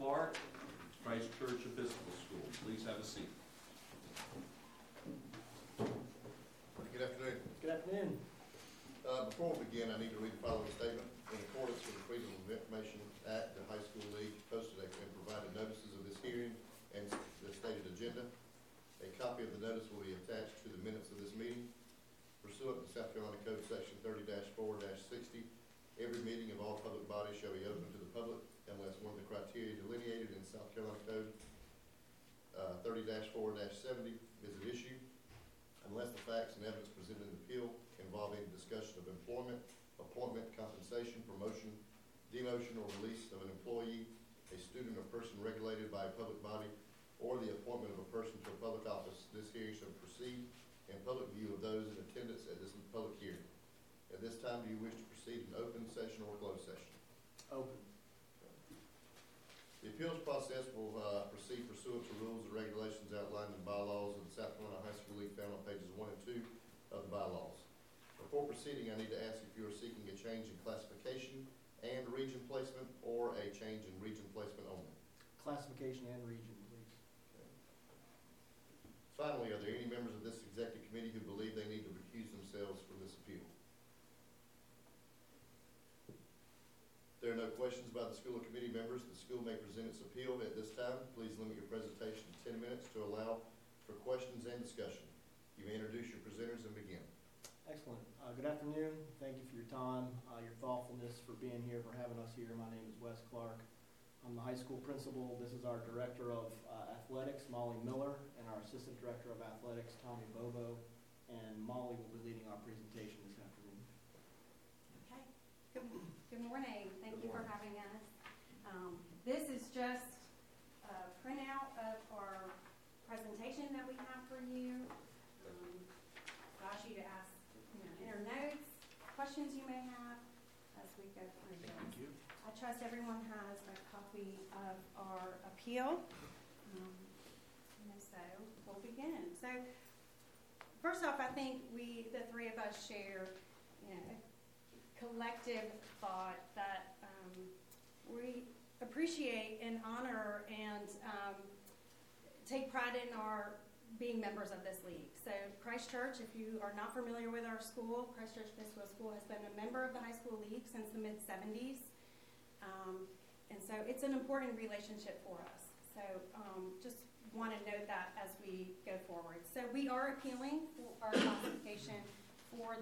Clark, Christ Church Episcopal School. Please have a seat. Good afternoon. Good afternoon. Before we begin, I need to read the following statement. In accordance with the Freedom of Information Act, the High School League posted and provided notices of this hearing and the stated agenda. A copy of the notice will be attached to the minutes of this meeting. Pursuant to South Carolina Code Section 30-4-60, every meeting of all public bodies shall be open to the public unless one of the criteria delineated in South Carolina Code 30-4-70 is at issue, unless the facts and evidence presented in the appeal involving discussion of employment, appointment, compensation, promotion, demotion, or release of an employee, a student or person regulated by a public body, or the appointment of a person to a public office. This hearing shall proceed in public view of those in attendance at this public hearing. At this time, do you wish to proceed in open session or closed session? Open. The appeals process will proceed pursuant to rules and regulations outlined in bylaws of the South Carolina High School League found on pages 1 and 2 of the bylaws. Before proceeding, I need to ask if you are seeking a change in classification and region placement or a change in region placement only. Classification and region, please. Okay. Finally, are there any members of this executive committee who believe they need to recuse themselves from this appeal? If there are no questions by the school or committee members, the school may present its appeal at this time. Please limit your presentation to 10 minutes to allow for questions and discussion. You may introduce your presenters and begin. Excellent. Good afternoon. Thank you for your time, your thoughtfulness, for being here, for having us here. My name is Wes Clark. I'm the high school principal. This is our director of athletics, Molly Miller, and our assistant director of athletics, Tommy Bobo. And Molly will be leading our presentation this afternoon. Okay. Good morning. Thank you for having us. This is just a printout of our presentation that we have for you. I ask you to ask, enter notes, questions you may have as we go through this. Thank you. I trust everyone has a copy of our appeal. And so we'll begin. So first off, I think the three of us share, collective thought that we appreciate and honor and take pride in our being members of this league. So Christ Church, if you are not familiar with our school, Christ Church Episcopal School has been a member of the high school league since the mid-70s. And so it's an important relationship for us. So just want to note that as we go forward. So we are appealing for our classification for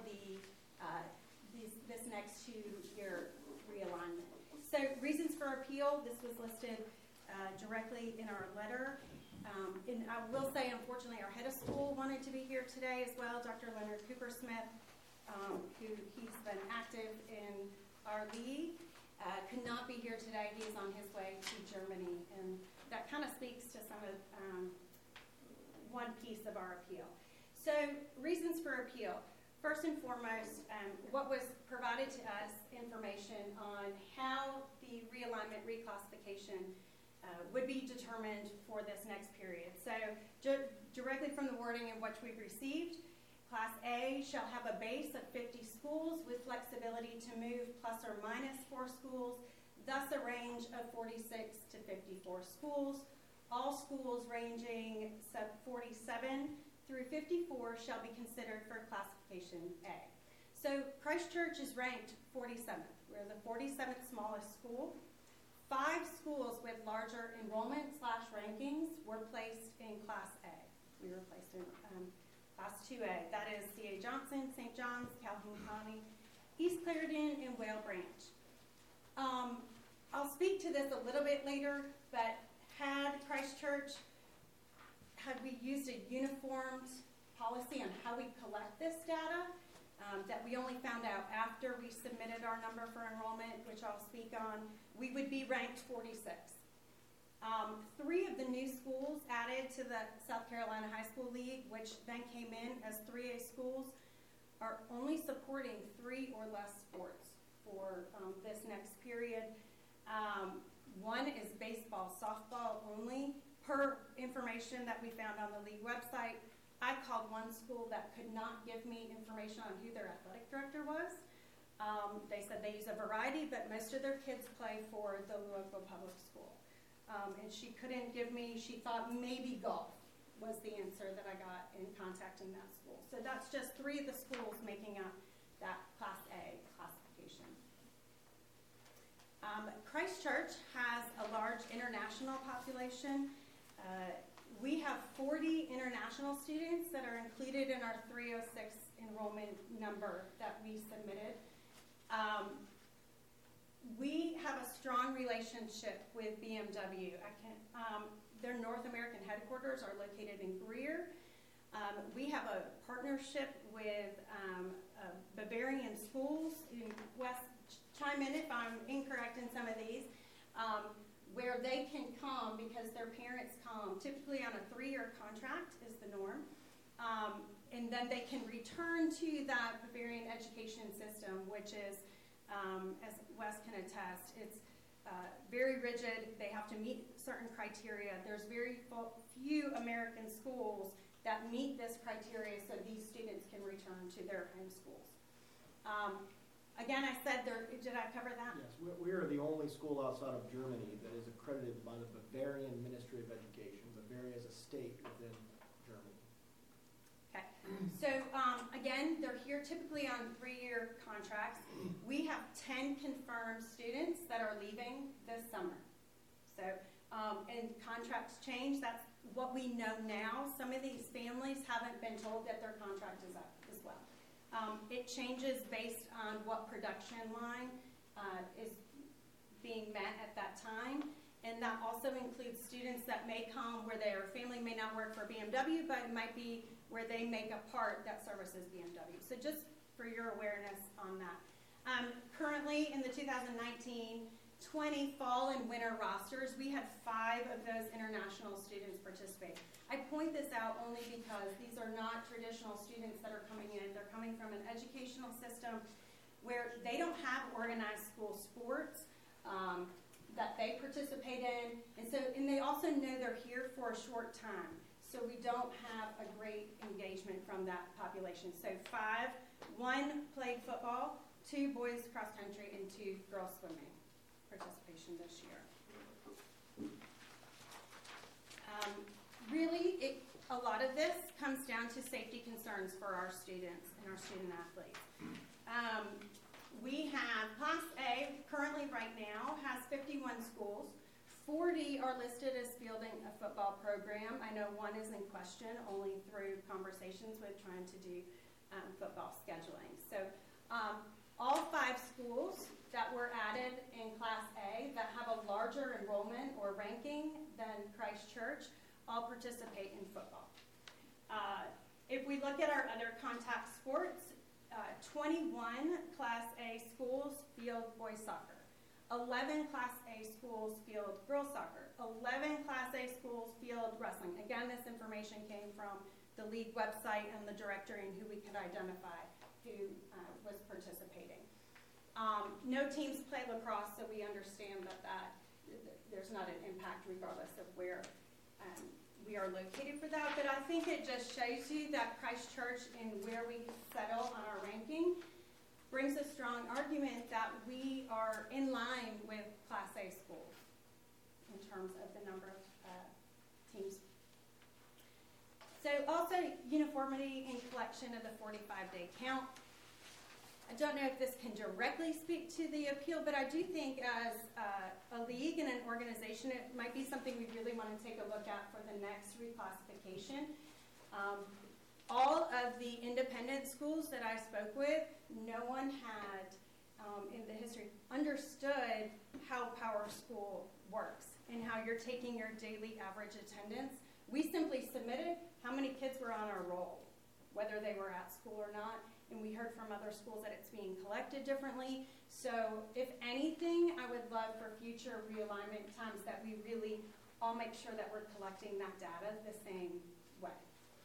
this next 2-year realignment. So reasons for appeal, this was listed directly in our letter. And I will say, unfortunately, our head of school wanted to be here today as well, Dr. Leonard Cooper-Smith, he's been active in our league, could not be here today. He is on his way to Germany, and that kind of speaks to some of one piece of our appeal. So reasons for appeal. First and foremost, what was provided to us information on how the realignment reclassification would be determined for this next period. So directly from the wording in which we've received, Class A shall have a base of 50 schools with flexibility to move plus or minus 4 schools, thus a range of 46 to 54 schools. All schools ranging sub 47 through 54 shall be considered for classification A. So Christ Church is ranked 47th. We're the 47th smallest school. 5 schools with larger enrollment / rankings were placed in Class A. We were placed in Class 2A. That is C.A. Johnson, St. John's, Calhoun County, East Clarendon, and Whale Branch. I'll speak to this a little bit later, but had we used a uniformed policy on how we collect this data, that we only found out after we submitted our number for enrollment, which I'll speak on, we would be ranked 46. 3 of the new schools added to the South Carolina High School League, which then came in as 3A schools, are only supporting 3 or less sports for this next period. One is baseball, softball only. Per information that we found on the league website, I called one school that could not give me information on who their athletic director was. They said they use a variety, but most of their kids play for the local public school. and she couldn't give me, she thought maybe golf was the answer that I got in contacting that school. So that's just 3 of the schools making up that Class A classification. Christ Church has a large international population. We have 40 international students that are included in our 306 enrollment number that we submitted. We have a strong relationship with BMW. Their North American headquarters are located in Greer. We have a partnership with Bavarian Schools. Wes, chime in if I'm incorrect in some of these, where they can come because their parents come typically on a 3-year contract is the norm. And then they can return to that Bavarian education system, which is, as Wes can attest, it's very rigid. They have to meet certain criteria. There's very few American schools that meet this criteria so these students can return to their home schools. Again, I said did I cover that? Yes, we are the only school outside of Germany that is accredited by the Bavarian Ministry of Education. Bavaria is a state within Germany. Okay, so again, they're here typically on 3-year contracts. We have 10 confirmed students that are leaving this summer. So, and contracts change. That's what we know now. Some of these families haven't been told that their contract is up as well. It changes based on what production line is being met at that time. And that also includes students that may come where their family may not work for BMW, but it might be where they make a part that services BMW. So just for your awareness on that. Currently in the 2019-20 fall and winter rosters, we had 5 of those international students participate. I point this out only because these are not traditional students that are coming in. They're coming from an educational system where they don't have organized school sports that they participate in. And they also know they're here for a short time. So we don't have a great engagement from that population. So 5, 1 played football, 2 boys cross country, and 2 girls swimming participation this year. Really, a lot of this comes down to safety concerns for our students and our student athletes. We have Class A currently right now has 51 schools. 40 are listed as fielding a football program. I know 1 is in question only through conversations with trying to do football scheduling. So all 5 schools that were added in Class A that have a larger enrollment or ranking than Christ Church all participate in football. If we look at our other contact sports, 21 Class A schools field boys soccer. 11 Class A schools field girls soccer. 11 Class A schools field wrestling. Again, this information came from the league website and the directory and who we could identify who was participating. No teams play lacrosse, so we understand that there's not an impact regardless of where we are located for that. But I think it just shows you that Christ Church and where we settle on our ranking brings a strong argument that we are in line with Class A schools in terms of the number of teams. So also uniformity in collection of the 45-day count. I don't know if this can directly speak to the appeal, but I do think as a league and an organization, it might be something we really want to take a look at for the next reclassification. All of the independent schools that I spoke with, no one had, in the history, understood how Power School works and how you're taking your daily average attendance. We simply submitted how many kids were on our roll, whether they were at school or not, and we heard from other schools that it's being collected differently. So if anything, I would love for future realignment times that we really all make sure that we're collecting that data the same way.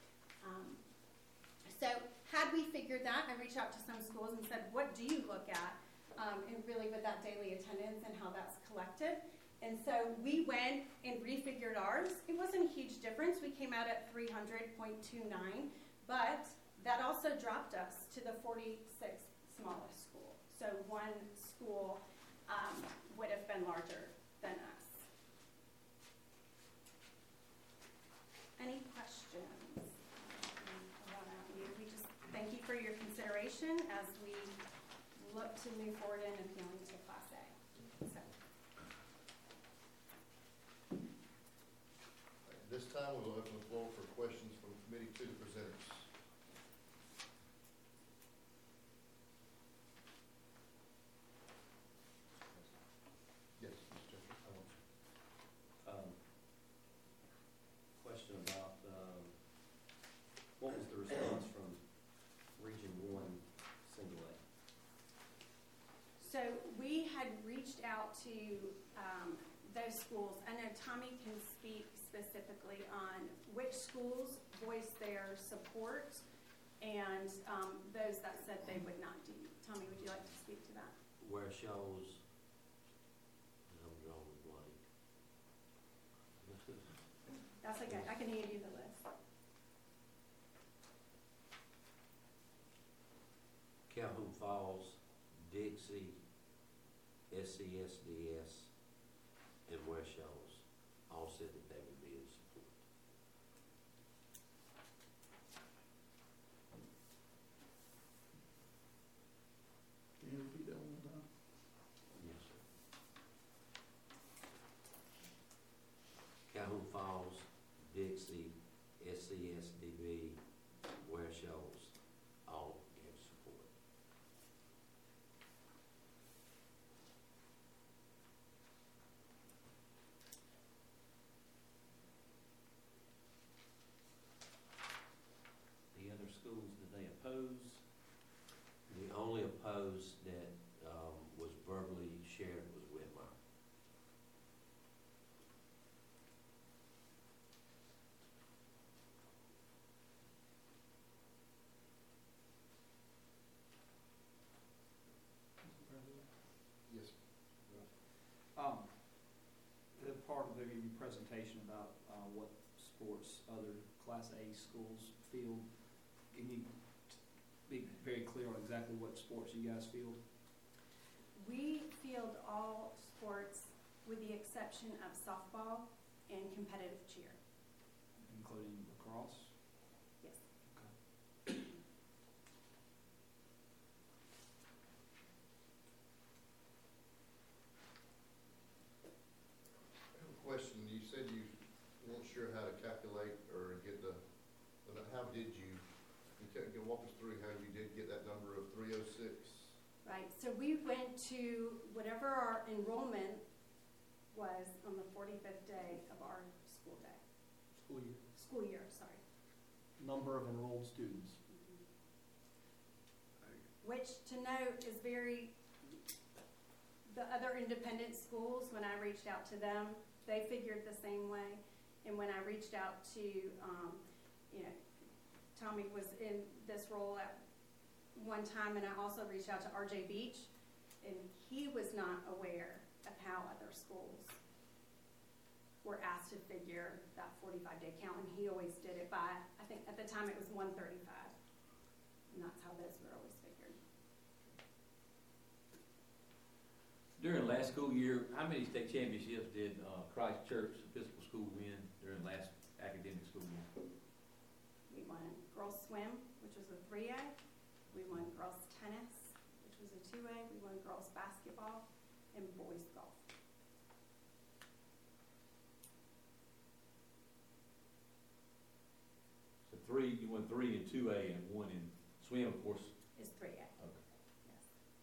So had we figured that, I reached out to some schools and said, what do you look at? And really with that daily attendance and how that's collected. And so we went and refigured ours. It wasn't a huge difference. We came out at 300.29, but that also dropped us to the 46th smallest school. So 1 school would have been larger than us. as we look to move forward in appealing to Class A. So, At this time, we will open the floor for questions from committee to the presenters. Yes, Mr. Jeffrey. Question about, what was the response from Region 1 Single A? so we had reached out to those schools. I know Tommy can speak specifically on which schools voiced their support and those that said they would not do. Tommy, would you like to speak to that? Where shows, I'm drawing a blank. That's okay. I can hand you the list. Calhoun Falls, Dixie, SCSDS, and West Shoals all said that they would be in support. Can you repeat that one more time? Yes, sir. Calhoun Falls, Dixie, SCSDB, West Shoals, all gave support. The other schools, did they oppose? The only opposed that was verbally shared was Whitmire. Yes. The part of your presentation about what sports other Class A schools field, can you be very clear on exactly what sports you guys field? We field all sports with the exception of softball and competitive cheer. Including lacrosse? Yes. I have a question. You said you weren't sure how to calculate or get the, how did you walk us through how you did get that number of 306? Right, so we went to whatever our enrollment was on the 45th day of our school day, school year, sorry. Number of enrolled students. Which to note is the other independent schools, when I reached out to them, they figured the same way. And when I reached out to, Tommy was in this role at one time, and I also reached out to RJ Beach, and he was not aware of how other schools were asked to figure that 45-day count, and he always did it by, I think at the time it was 135, and that's how those were always figured. During last school year, how many state championships did Christ Church Episcopal School win during last academic school year? We won girls swim, which was a 3A. We won girls tennis, which was a 2A. We won girls basketball and boys golf. So you won 3 in 2A and 1 in swim, of course. Is 3A. Okay. Yes.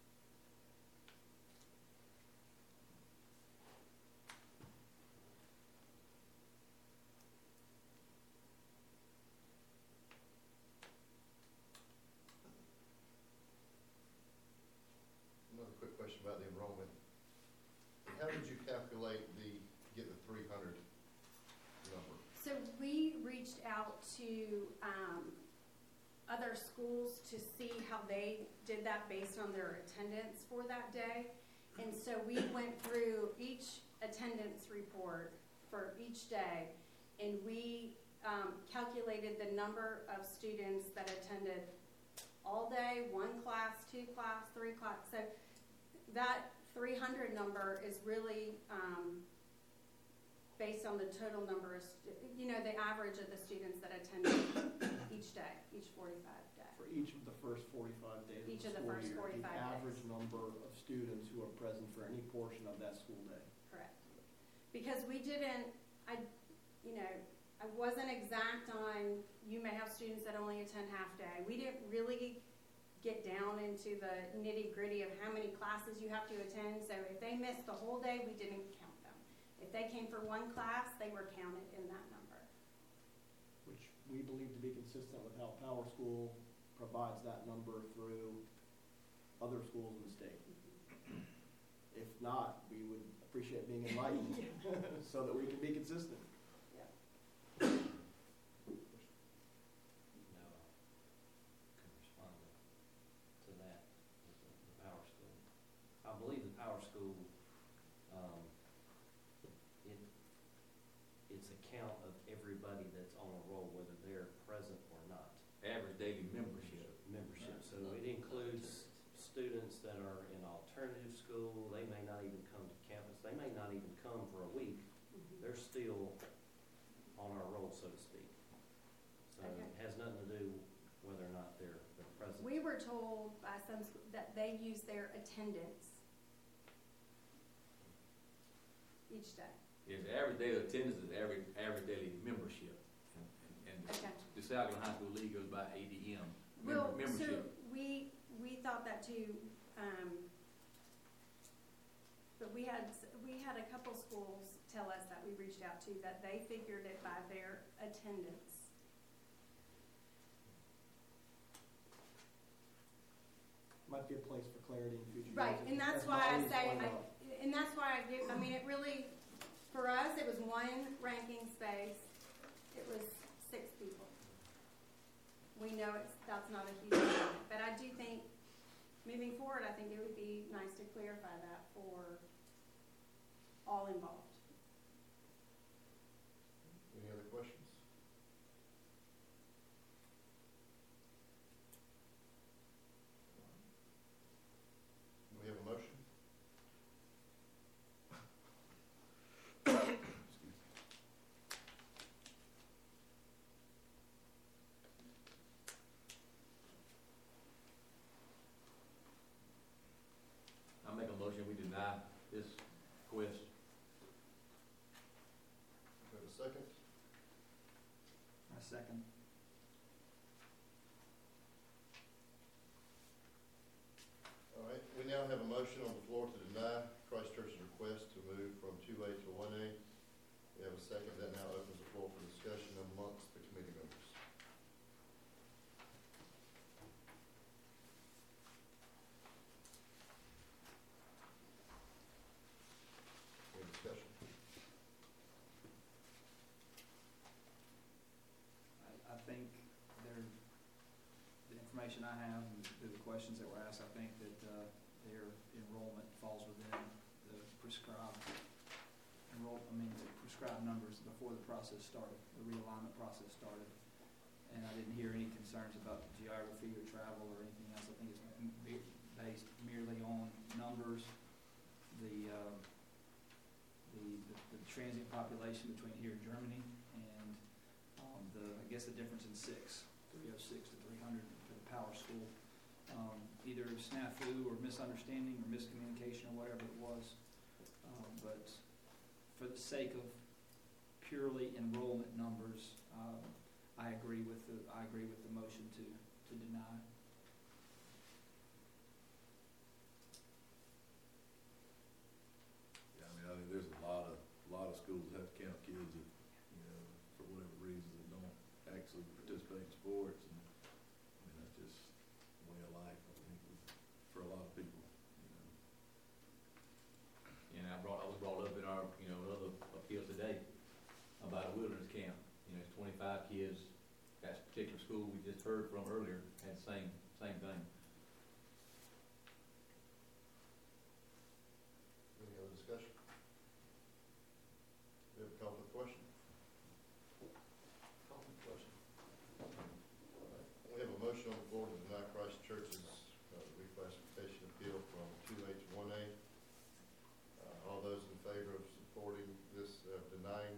Another quick question about the enrollment. How did you calculate get the 300 number? So we reached out to other schools to see how they did that based on their attendance for that day. And so we went through each attendance report for each day, and we calculated the number of students that attended all day, 1 class, 2 class, 3 class. So that 300 number is really based on the total number of, the average of the students that attend each day, each 45 day. For each of the first 45 days Each of of the the school first year, 45 the average days. number of students who are present for any portion of that school day. Correct. Because we didn't, I wasn't exact on, you may have students that only attend half day. We didn't really get down into the nitty gritty of how many classes you have to attend. So if they missed the whole day, we didn't count them. If they came for one class, they were counted in that number. Which we believe to be consistent with how Power School provides that number through other schools in the state. If not, we would appreciate being enlightened so that we can be consistent. No, can respond to that with the Power School. I believe the Power School, it's a count of everybody that's on a roll, whether they're present or not. Average daily membership. Membership, so it includes students that are in alternative school, they may not even come to campus, they may not even come for a week, they're still on our roll, so to speak. So Okay. it has nothing to do whether or not they're present. We were told by some that they use their attendance each day. Yes, the average daily attendance is average daily membership. And Okay. the South Carolina High School League goes by ADM, Well, so membership. we thought that too, but we had a couple schools tell us that we reached out to that they figured it by their attendance. Might be a place for clarity in future. Right, years. and that's As why I Molly's say, pointed out. and that's why I do, I mean, it really, for us, it was one ranking space, it was 6 people. We know that's not a huge amount, but I do think, moving forward, I think it would be nice to clarify that for all involved. Any other questions? Do we have a motion? I make a motion, we deny this request. Do we have a second? I second. All right, we now have a motion on the floor to deny Christ Church's request to move from 2A to 1A. We have a second. That now opens the floor for discussion amongst the committee members. Any discussion? I think the information I have and through the questions that were asked, I think that their enrollment falls within the prescribed the prescribed numbers before the process started, the realignment process started. And I didn't hear any concerns about geography or travel or anything else. I think it's based merely on numbers, the transient population between here and Germany, and I guess the difference in 306 to 300 for the Power School. Either snafu or misunderstanding or miscommunication or whatever it was. But for the sake of purely enrollment numbers, I agree with the motion to deny. Yeah, I mean, I think there's a lot of schools that have to count kids that, for whatever reason, that don't actually participate in sports, and, I mean, that's just way of life, I think, for a lot of people, And I was brought up in our, other appeals today about a wilderness camp. It's 25 kids. That particular school we just heard from earlier had the same thing. Any other discussion? We have a call for the question? Call for the question. All right. We have a motion on the floor to deny Christ Church's reclassification appeal from 2A to 1A. All those in favor of supporting this, denying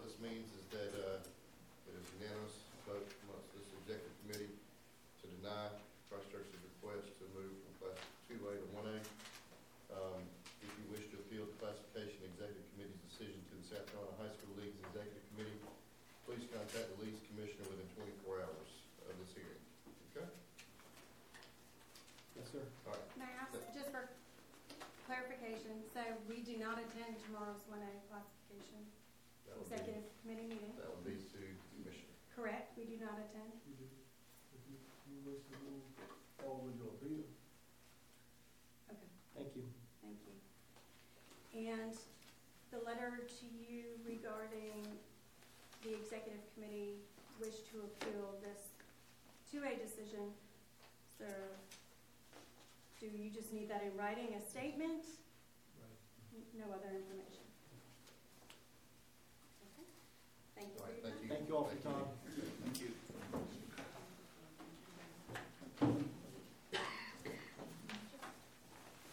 what this means is that it is unanimous vote amongst this executive committee to deny Christ Church's request to move from class 2A to 1A. If you wish to appeal the classification executive committee's decision to the South Carolina High School League's executive committee, please contact the league's commissioner within 24 hours of this hearing. Okay? Yes, sir. All right. May I ask, just for clarification, so we do not attend tomorrow's 1A classification That would be, executive committee meeting? that would be to the commissioner. Correct, we do not attend? You wish to move forward with your appeal. Okay, Thank you. thank you. And the letter to you regarding the executive committee wish to appeal this 2A decision, so do you just need that in writing, a statement? No other information? Okay, thank you All for right, your time. thank you. Thank you all for your time.